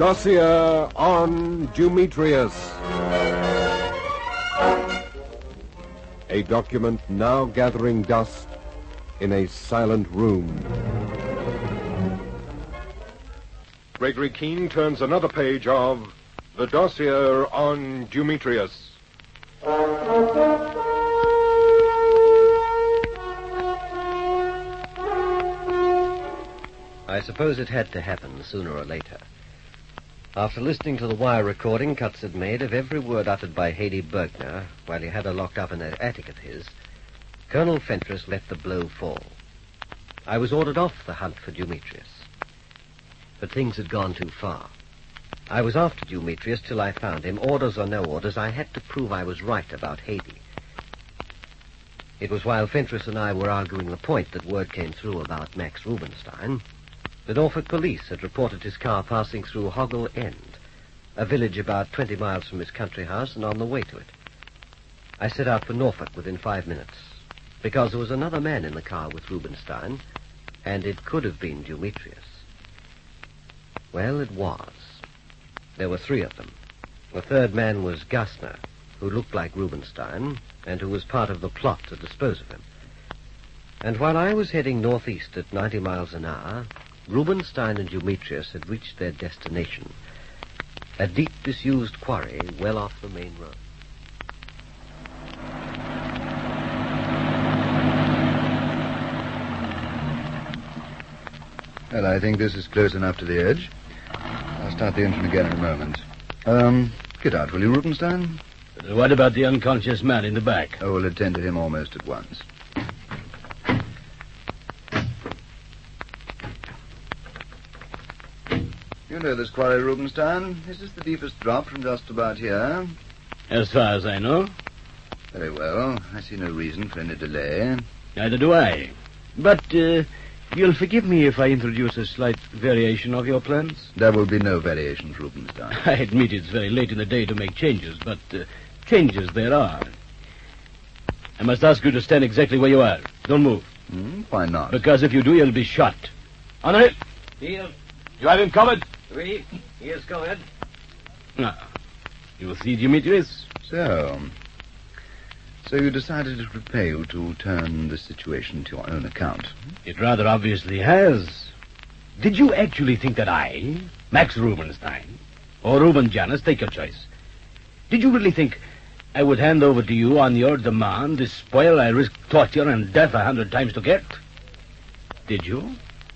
Dossier on Demetrius. A document now gathering dust in a silent room. Gregory Keene turns another page of The Dossier on Demetrius. I suppose it had to happen sooner or later. After listening to the wire recording Cutts had made of every word uttered by Haydée Bergner while he had her locked up in that attic of his, Colonel Fentress let the blow fall. I was ordered off the hunt for Demetrius. But things had gone too far. I was after Demetrius till I found him. Orders or no orders, I had to prove I was right about Haydée. It was while Fentress and I were arguing the point that word came through about Max Rubenstein. The Norfolk police had reported his car passing through Hoggle End, a village about 20 miles from his country house and on the way to it. I set out for Norfolk within 5 minutes, because there was another man in the car with Rubenstein, and it could have been Demetrius. Well, it was. There were 3 of them. The third man was Gassner, who looked like Rubenstein, and who was part of the plot to dispose of him. And while I was heading northeast at 90 miles an hour, Rubenstein and Demetrius had reached their destination, a deep, disused quarry well off the main road. Well, I think this is close enough to the edge. I'll start the engine again in a moment. Get out, will you, Rubenstein? What about the unconscious man in the back? Oh, we'll attend to him almost at once. You know this quarry, Rubenstein. Is this the deepest drop from just about here? As far as I know. Very well. I see no reason for any delay. Neither do I. But, you'll forgive me if I introduce a slight variation of your plans? There will be no variations, Rubenstein. I admit it's very late in the day to make changes, but changes there are. I must ask you to stand exactly where you are. Don't move. Why not? Because if you do, you'll be shot. Henri! Here. You have him covered? Oui, yes, go ahead. Ah, you see, Demetrius? So you decided it would pay you to turn the situation to your own account? It rather obviously has. Did you actually think that I, Max Rubenstein, or Ruben Janus, take your choice, did you really think I would hand over to you on your demand this spoil I risked torture and death 100 times to get? Did you?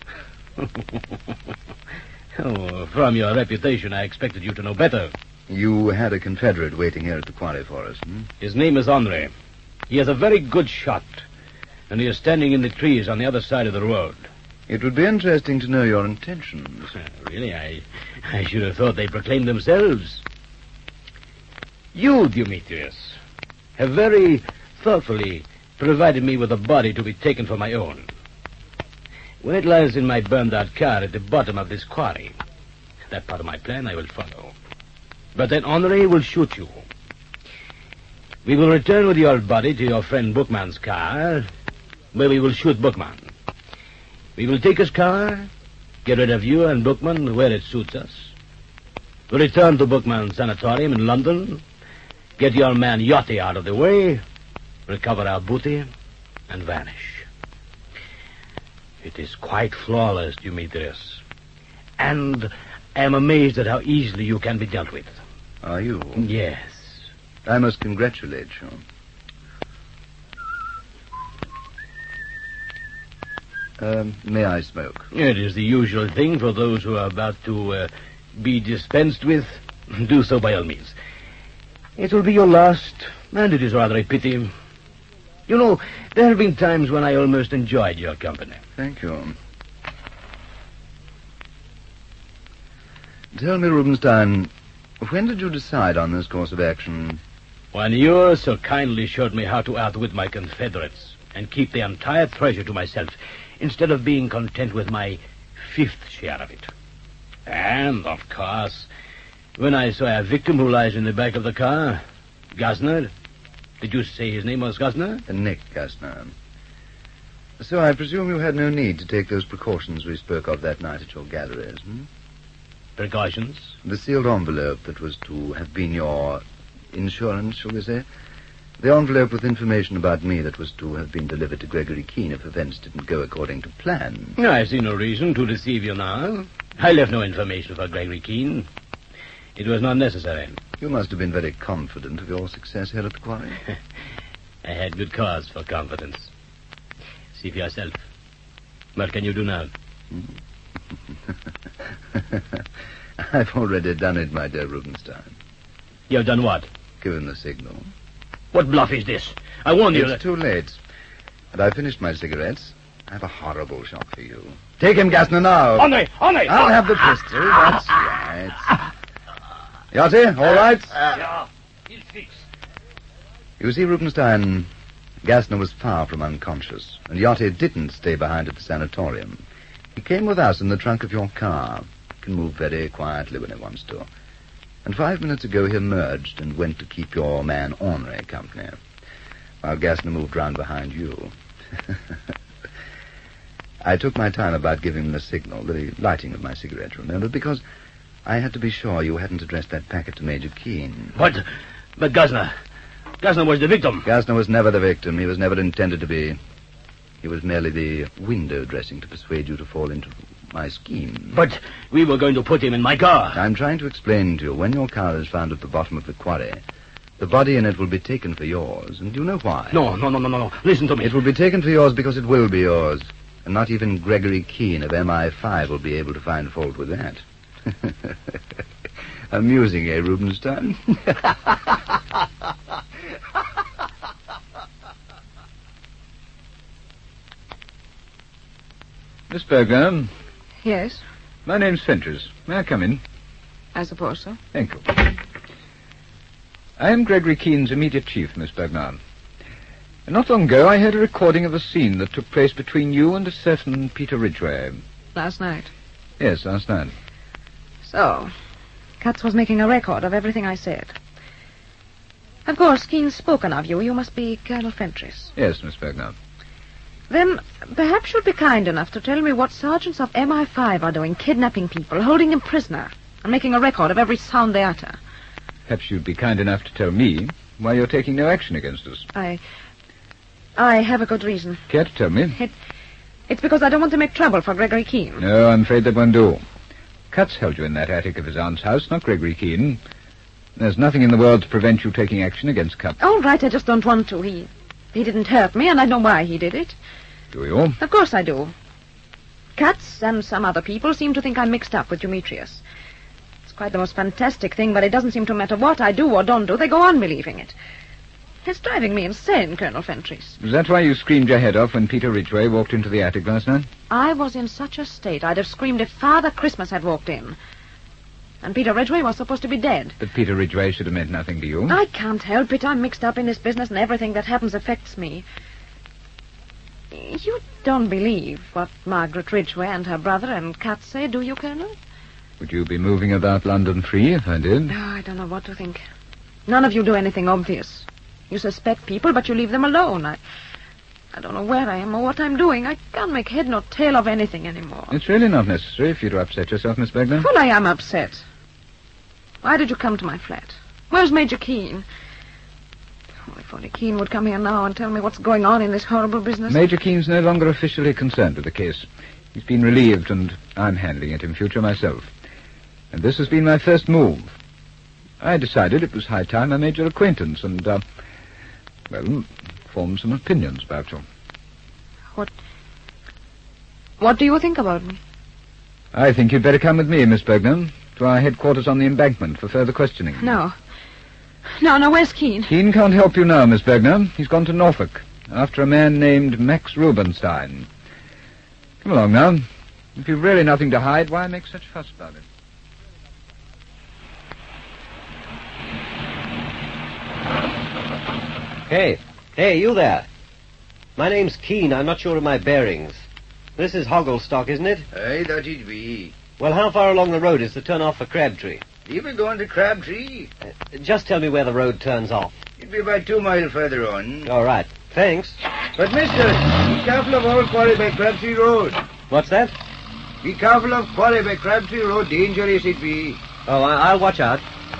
Oh, from your reputation, I expected you to know better. You had a Confederate waiting here at the quarry for us, His name is Henri. He is a very good shot, and he is standing in the trees on the other side of the road. It would be interesting to know your intentions. Really, I should have thought they proclaimed themselves. You, Demetrius, have very thoughtfully provided me with a body to be taken for my own. When it lies in my burned-out car at the bottom of this quarry, that part of my plan I will follow. But then Henri will shoot you. We will return with your body to your friend Bookman's car, where we will shoot Bookman. We will take his car, get rid of you and Bookman where it suits us. We'll return to Bookman's sanatorium in London, get your man Yachty out of the way, recover our booty, and vanish. It is quite flawless, Demetrius. And I am amazed at how easily you can be dealt with. Are you? Yes. I must congratulate you. May I smoke? It is the usual thing for those who are about to be dispensed with. Do so by all means. It will be your last, and it is rather a pity. You know, there have been times when I almost enjoyed your company. Thank you. Tell me, Rubenstein, when did you decide on this course of action? When you so kindly showed me how to outwit my Confederates and keep the entire treasure to myself, instead of being content with my 5th share of it. And, of course, when I saw a victim who lies in the back of the car, Gassner. Did you say his name was Gassner? Nick Gassner. So I presume you had no need to take those precautions we spoke of that night at your galleries, precautions. The sealed envelope that was to have been your insurance, shall we say? The envelope with information about me that was to have been delivered to Gregory Keene if events didn't go according to plan. I see no reason to deceive you now. I left no information for Gregory Keene. It was not necessary. You must have been very confident of your success here at the quarry. I had good cause for confidence. See for yourself. What can you do now? I've already done it, my dear Rubenstein. You have done what? Given the signal. What bluff is this? I warned you It's too late. And I've finished my cigarettes. I have a horrible shock for you. Take him, Gassner, now. Andre! I'll have the pistol. That's right. Yachty, all right? Yeah, he'll fix. You see, Rubenstein, Gassner was far from unconscious, and Yachty didn't stay behind at the sanatorium. He came with us in the trunk of your car. He can move very quietly when he wants to. And 5 minutes ago he emerged and went to keep your man Henri company, while Gassner moved round behind you. I took my time about giving him the signal, the lighting of my cigarette, remember, because I had to be sure you hadn't addressed that packet to Major Keene. What? But Gassner was the victim. Gassner was never the victim. He was never intended to be. He was merely the window dressing to persuade you to fall into my scheme. But we were going to put him in my car. I'm trying to explain to you, when your car is found at the bottom of the quarry, the body in it will be taken for yours. And do you know why? No. Listen to me. It will be taken for yours because it will be yours. And not even Gregory Keene of MI5 will be able to find fault with that. Amusing, eh, Rubenstein? Miss Berger, Yes, my name's Fentress. May I come in? I suppose so. Thank you. I am Gregory Keene's immediate chief, Miss Bergman. And not long ago, I heard a recording of a scene that took place between you and a certain Peter Ridgway. Last night. Yes, last night. So, Katz was making a record of everything I said. Of course, Keene's spoken of you. You must be Colonel Fentress. Yes, Miss Bergman. Then, perhaps you'd be kind enough to tell me what sergeants of MI5 are doing, kidnapping people, holding them prisoner, and making a record of every sound they utter. Perhaps you'd be kind enough to tell me why you're taking no action against us. I have a good reason. Care to tell me? It's because I don't want to make trouble for Gregory Keene. No, I'm afraid that won't do. Katz held you in that attic of his aunt's house, not Gregory Keene. There's nothing in the world to prevent you taking action against Katz. All right, I just don't want to. He didn't hurt me, and I know why he did it. Do you? Of course I do. Katz and some other people seem to think I'm mixed up with Demetrius. It's quite the most fantastic thing, but it doesn't seem to matter what I do or don't do. They go on believing it. It's driving me insane, Colonel Fentress. Is that why you screamed your head off when Peter Ridgway walked into the attic last night? I was in such a state I'd have screamed if Father Christmas had walked in. And Peter Ridgway was supposed to be dead. But Peter Ridgway should have meant nothing to you. I can't help it. I'm mixed up in this business, and everything that happens affects me. You don't believe what Margaret Ridgway and her brother and Katz say, do you, Colonel? Would you be moving about London free if I did? Oh, I don't know what to think. None of you do anything obvious. You suspect people, but you leave them alone. I don't know where I am or what I'm doing. I can't make head nor tail of anything anymore. It's really not necessary for you to upset yourself, Miss Bergman. Well, I am upset. Why did you come to my flat? Where's Major Keene? Oh, if only Keene would come here now and tell me what's going on in this horrible business. Major Keene's no longer officially concerned with the case. He's been relieved, and I'm handling it in future myself. And this has been my first move. I decided it was high time I made your acquaintance and, formed some opinions about you. What do you think about me? I think you'd better come with me, Miss Bergman, to our headquarters on the embankment for further questioning. No, where's Keene? Keene can't help you now, Miss Bergman. He's gone to Norfolk, after a man named Max Rubenstein. Come along now. If you've really nothing to hide, why make such fuss about it? Hey, you there. My name's Keene. I'm not sure of my bearings. This is Hogglestock, isn't it? Aye, that it be. Well, how far along the road is the turn off for Crabtree? You been going to Crabtree? Just tell me where the road turns off. It'd be about 2 miles further on. All right. Thanks. But, mister, be careful of Old Quarry by Crabtree Road. What's that? Be careful of quarry by Crabtree Road, dangerous it be. Oh, I'll watch out.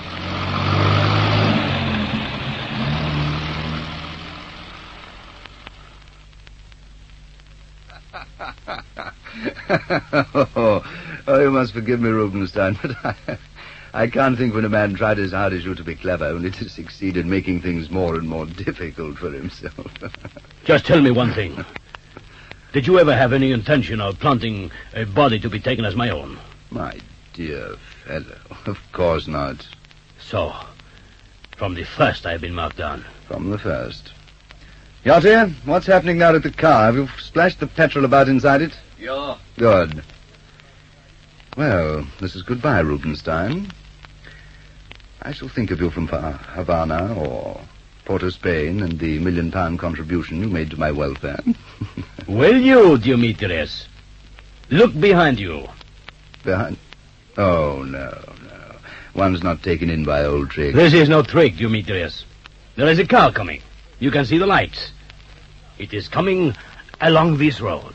Oh, you must forgive me, Rubenstein, but I can't think when a man tried as hard as you to be clever, only to succeed in making things more and more difficult for himself. Just tell me one thing. Did you ever have any intention of planting a body to be taken as my own? My dear fellow, of course not. So, from the first I've been marked down. From the first. Yachty, what's happening now at the car? Have you splashed the petrol about inside it? Yeah. Good. Well, this is goodbye, Rubenstein. I shall think of you from Havana or Port of Spain and the £1 million contribution you made to my welfare. Will you, Demetrius? Look behind you. Behind? Oh, no. One's not taken in by old tricks. This is no trick, Demetrius. There is a car coming. You can see the lights. It is coming along this road.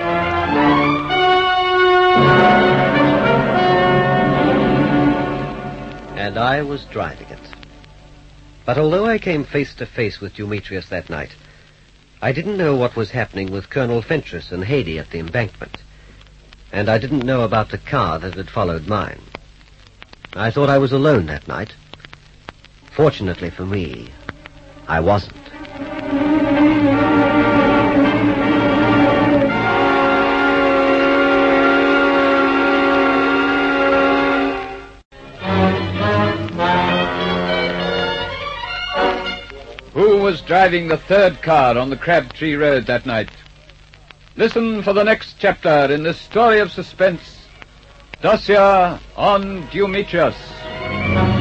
And I was driving it. But although I came face to face with Demetrius that night, I didn't know what was happening with Colonel Fentress and Hady at the embankment. And I didn't know about the car that had followed mine. I thought I was alone that night. Fortunately for me, I wasn't. Who was driving the third car on the Crabtree Road that night? Listen for the next chapter in this story of suspense, Dossier on Demetrius.